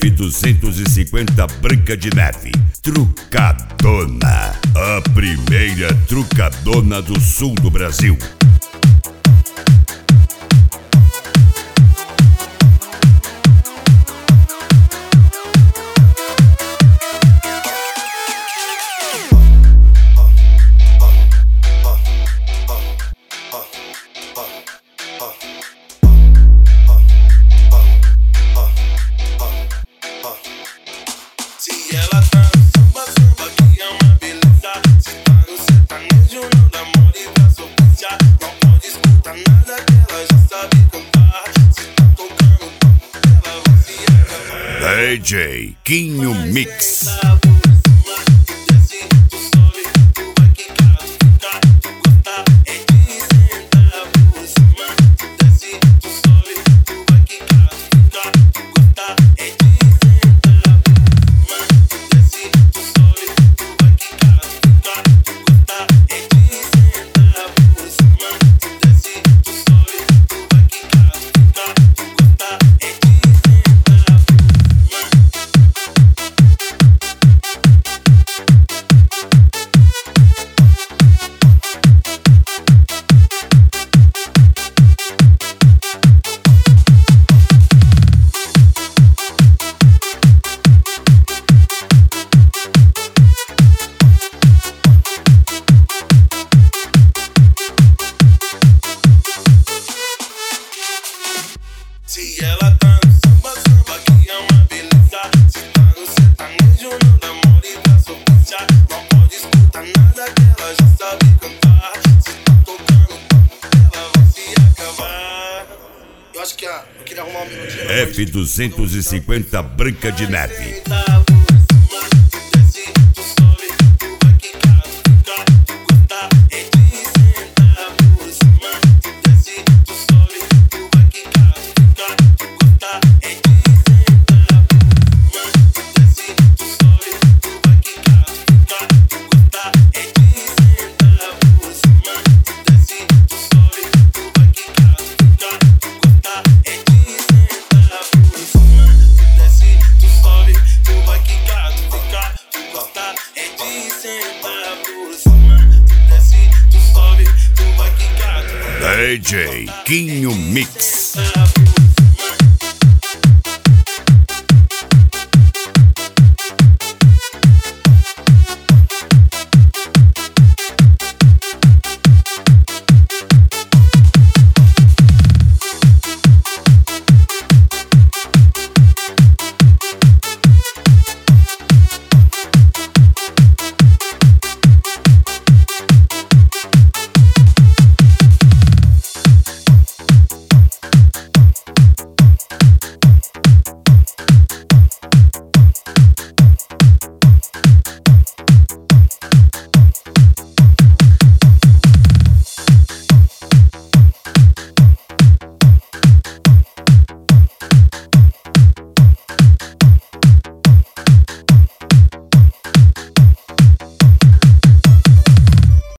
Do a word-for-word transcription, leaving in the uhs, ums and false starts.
F duzentos e cinquenta Branca de Neve, Trucadona, a primeira trucadona do sul do Brasil. D J Quinho Mix. Se ela tá no samba, samba que é uma beleza. Se tá no sertanejo, não namora e pra sofrer. Não pode escutar nada que ela já sabe cantar. Se tá tocando, ela vai se acabar. Eu acho que a, eu queria arrumar uma melodia. F duzentos e cinquenta Branca de Neve. D J Quinho Mix.